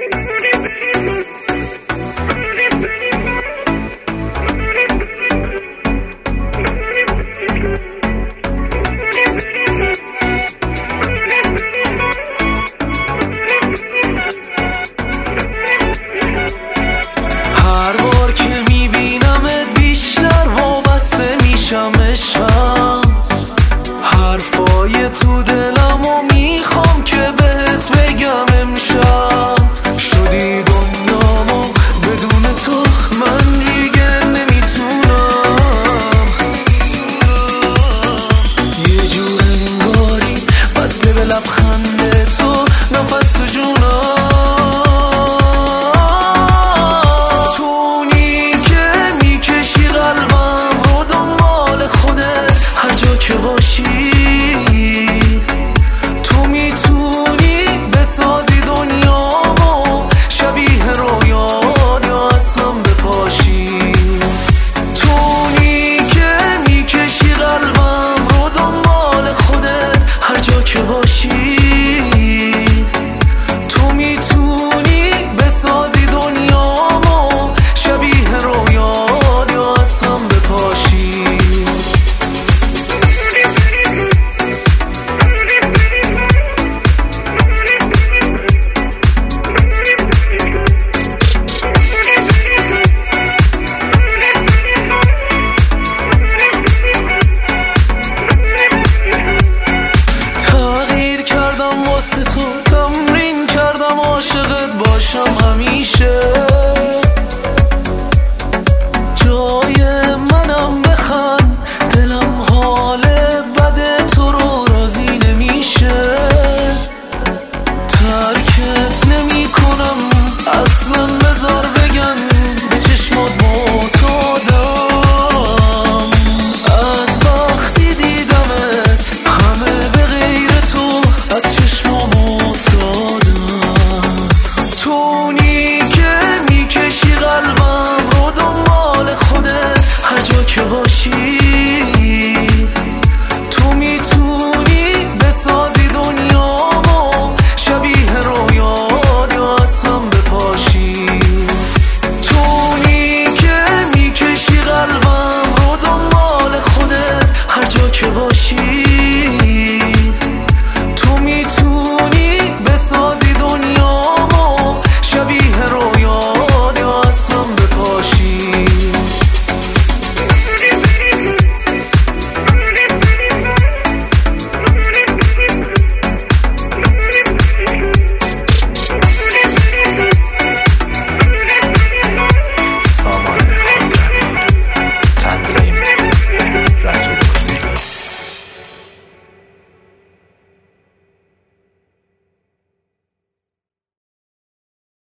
حرفای تو دلمو میخوام که بهت بگم امشب شدی دنیامو بدون تو من دیگه نمیتونم یه جور انگاری بسته به لبخند تو نفس تو جونم تونی که میکشی قلبم رو دنبال خودت هر جا که باشی تمرین کردم عاشقت باشم همیشه جای منم بخند دلم حال بد تو رو راضی نمیشه ترکت نمی کنم اصلا